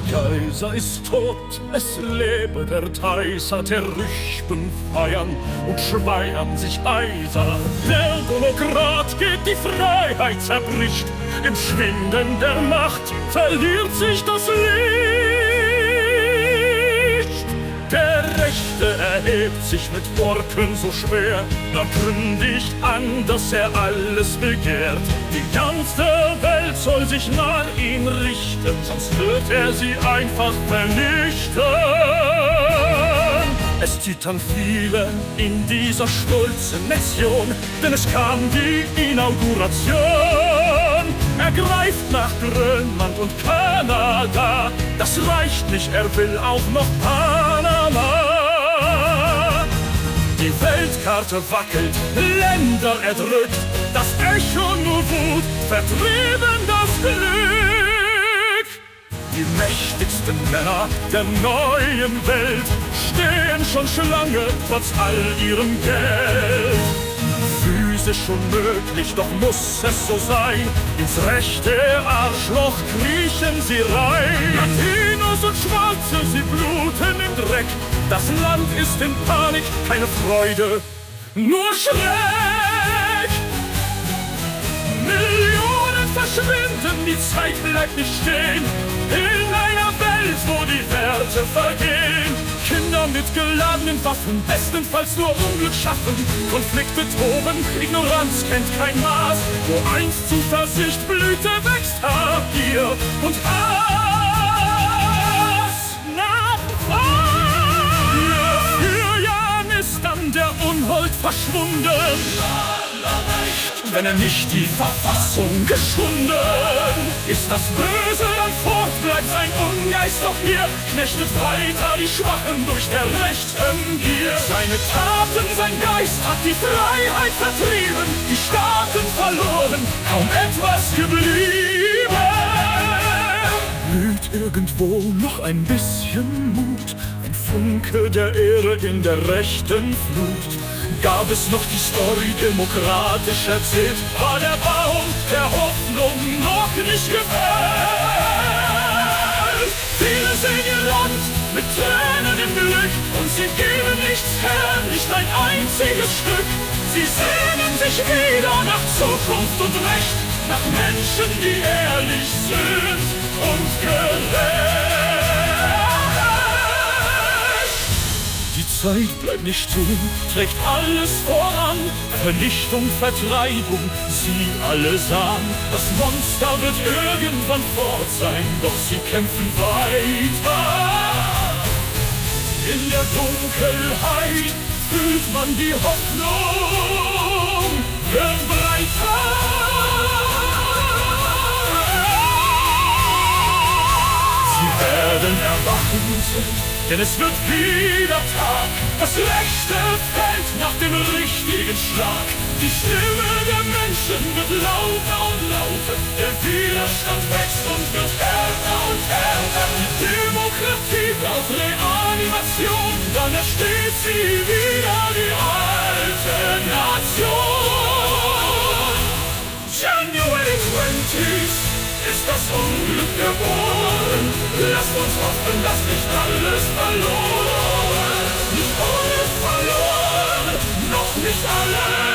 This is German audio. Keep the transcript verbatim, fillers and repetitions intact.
Kaiser ist tot, es lebe der Kaiser, der Rüchten feiern und schweiern sich eiser. Der Demokrat geht, die Freiheit zerbricht, im Schwinden der Macht verliert sich das Licht. Der Rechte erhebt sich mit Worten so schwer, er kündigt an, dass er alles begehrt. Die ganze Welt soll sich nach ihm richten, sonst wird er sie einfach vernichten. Es zittern viele in dieser stolzen Nation, denn es kam die Inauguration. Er greift nach Grönland und Kanada, das reicht nicht, er will auch noch Panama. Die Weltkarte wackelt, Länder erdrückt, das Echo nur Wut, vertrieben das Glück. Die mächtigsten Männer der neuen Welt stehen schon Schlange, trotz all ihrem Geld. Physisch unmöglich, doch muss es so sein, ins rechte Arschloch kriechen sie rein. Latinos und Schwarze, sie bluten im Dreck, das Land ist in Panik, keine Freude, nur Schreck. Millionen verschwinden, die Zeit bleibt nicht stehen, in einer Welt, wo die Werte vergehen. Kinder mit geladenen Waffen, bestenfalls nur Unglück schaffen. Konflikte toben, Ignoranz kennt kein Maß. Wo einst Zuversicht blühte, wächst Habgier und Hass. Nach Jahr für Jahr ist dann der Unhold verschwunden, wenn er nicht die Verfassung geschunden. Ist das Böse dann fort, bleibt sein Ungeist doch hier, knechtet weiter die Schwachen durch der rechten Gier. Seine Taten, sein Geist hat die Freiheit vertrieben, die Staaten verloren, kaum etwas geblieben. Blüht irgendwo noch ein bisschen Mut, ein Funke der Ehre in der rechten Flut. Gab es noch die Story demokratisch erzählt, war der Baum der Hoffnung noch nicht gefällt. Viele sehen ihr Land mit Tränen im Glück und sie geben nichts her, nicht ein einziges Stück. Sie sehnen sich wieder nach Zukunft und Recht, nach Menschen, die ehrlich sind und gerecht. Die Zeit bleibt nicht stehen, trägt alles voran. Vernichtung, Vertreibung, sie alle sahen. Das Monster wird irgendwann fort sein, doch sie kämpfen weiter. In der Dunkelheit fühlt man die Hoffnung, wird breiter. Sie werden erwachen, denn es wird wieder Tag. Das Rechte fällt nach dem richtigen Schlag. Die Stimme der Menschen wird lauter und lauter. Der Widerstand wächst und wird härter und härter. Die Demokratie braucht Reanimation, dann ersteht sie wieder die alte Nation. January twentieth ist das Unglück geboren. Lasst uns hoffen, dass nicht alles verloren. Nicht alles verloren, noch nicht alles.